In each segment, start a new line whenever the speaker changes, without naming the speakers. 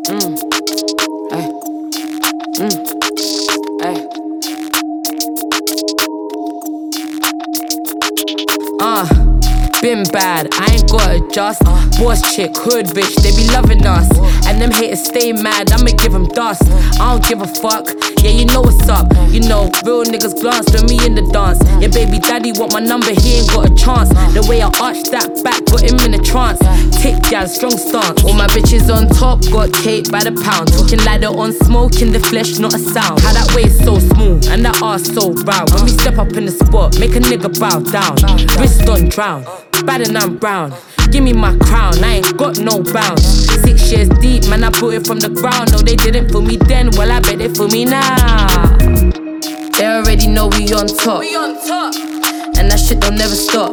Ay. Ay. Been bad, I ain't gotta adjust. Boss chick, hood bitch, they be loving us. And them haters stay mad, I'ma give them dust. I don't give a fuck, yeah, you know what's up. You know, real niggas glance when me in the dance. Your baby daddy want my number, he ain't got a chance. The way I arch that back, got him in a trance. Tick gal, strong stance. All my bitches on top, got cake by the pound. Talking like they're on smoke in the flesh, not a sound. How that waist so smooth, and that ass so brown. When we step up in the spot, make a nigga bow down. Wrist on drown, bad and I'm brown. Give me my crown, I ain't got no bounds. 6 years deep, man, I put it from the ground. No, they didn't for me then, well, I bet they for me now. They already know we on top. And that shit don't never stop.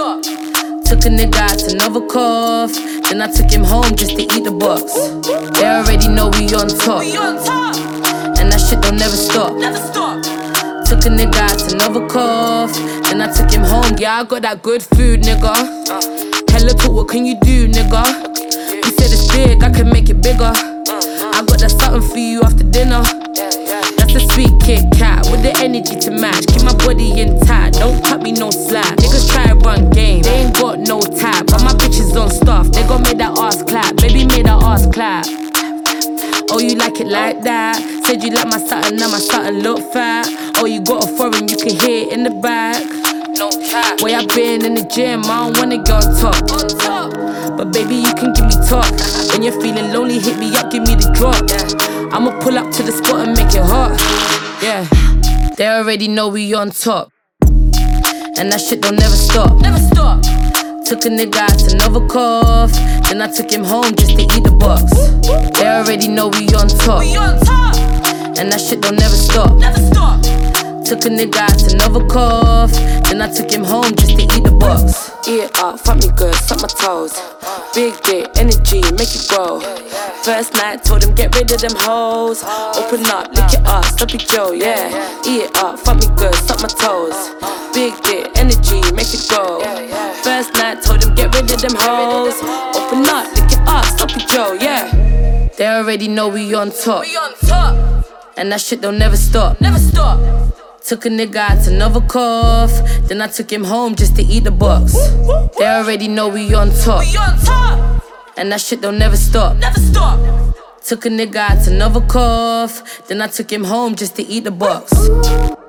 Took a nigga out to Novikov, then I took him home just to eat the box. They already know we on top. And that shit don't never stop. Took a nigga out to Novikov, then I took him home. Yeah, I got that good food, nigga. Hella talk, what can you do, nigga? You said it's big, I can make it bigger. I got that something for you after dinner. That's a sweet Kit Kat with the energy to match. Keep my body intact, don't cut me no slack. Niggas try to run game, they ain't got no tap. But my bitches on stuff, they gon' make that ass clap. Baby, made that ass clap. Oh, you like it like that? Said you like my satin, now my satin look fat. Oh, you got a foreign, you can hear it in the back. No cap. Way I been in the gym, I don't wanna go on top. But baby, you can give me talk. When you're feeling lonely, hit me up, give me the drop. I'ma pull up to the spot and make it hot. Yeah, they already know we on top. And that shit don't never stop. Took a nigga out to Novikov, then I took him home just to eat the box. They already know we on top. And that shit don't never stop. Took a nigga out to Novikov, then I took him home just to eat the box. Eat it up, fuck me good, suck my toes. Big dick, energy, make it grow. First night, told him get rid of them hoes. Open up, lick it up, sloppy Joe, yeah. Eat it up, fuck me good, suck my toes. Big dick, energy, make it grow. First night, told him get rid of them hoes. Open up, lick it up, sloppy Joe, yeah. They already know we on top. And that shit don't never stop. Took a nigga out to Novikov, then I took him home just to eat the box. They already know we on top. And that shit don't never stop. Took a nigga out to Novikov, then I took him home just to eat the box.